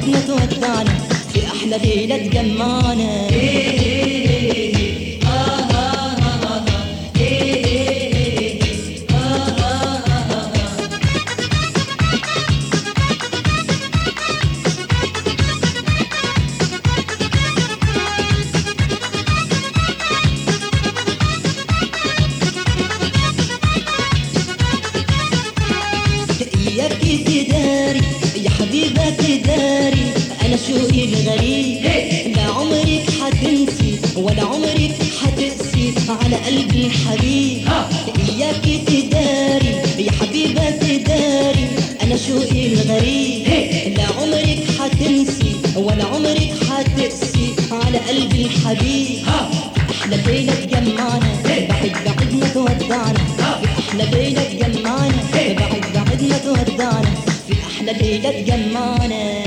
ما تودعنا في أحلى ليلة تجمعنا. إياك تداري يا حبيبة تداري أنا شوقي الغريب، لا عمرك حتنسي ولا عمرك حتقسي على قلبي الحبيب. إياك تداري يا حبيبة تداري أنا شوقي الغريب، لا عمرك حتنسي ولا عمرك حتقسي على قلبي الحبيب. أحلى ليلة تجمعنا بعد ما تودعنا، أحلى ليلة تجمعنا بعد ما تودعنا في أحلى ليلة تجمعنا.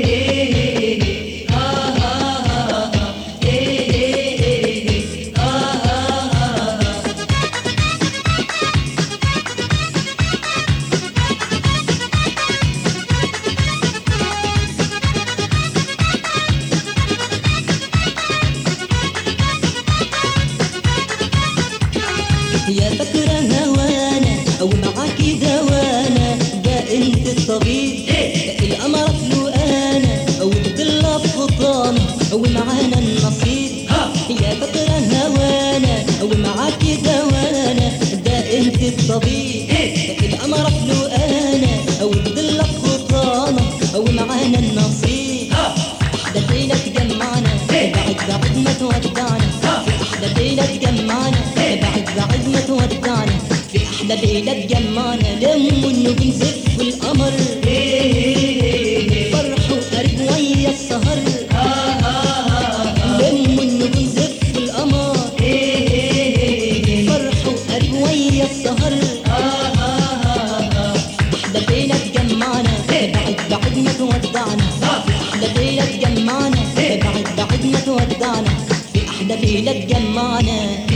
يا فاكرة هوانا أو معاكي دوانا ده انت الطبيب، القمر فلوقانا والضلة في خطانا ومعانا النصيب. يا فاكرة هوانا أو معاكي دوانا ده انت الطبيب، القمر فلوقانا والضلة في خطانا ومعانا النصيب. أحلى ليلة تجمعنا بعد ما تودعنا، أحلى ليلة تجمعنا بعد ما تودعنا في أحلى ليلة تجمعنا. لم النجوم زف القمر فرحوا قرب ويا السهر، لم النجوم زف القمر فرحوا قرب ويا السهر. أحلى ليلة تجمعنا بعد ما تودعنا، أحلى ليلة تجمعنا بعد ما تودعنا في أحلى ليلة تجمعنا.